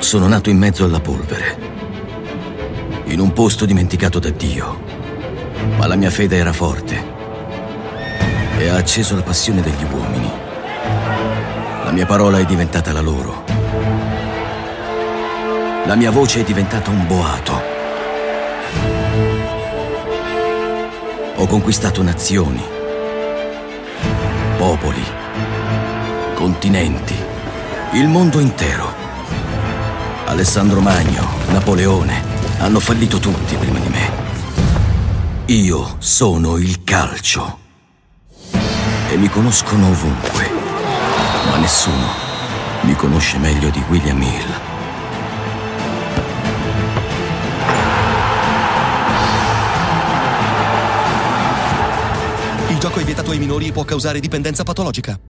Sono nato in mezzo alla polvere, in un posto dimenticato da Dio, ma la mia fede era forte e ha acceso la passione degli uomini. La mia parola è diventata la loro. La mia voce è diventata un boato. Ho conquistato nazioni, popoli, continenti, il mondo intero. Alessandro Magno, Napoleone, hanno fallito tutti prima di me. Io sono il calcio. E mi conoscono ovunque, ma nessuno mi conosce meglio di William Hill. Il gioco è vietato ai minori e può causare dipendenza patologica.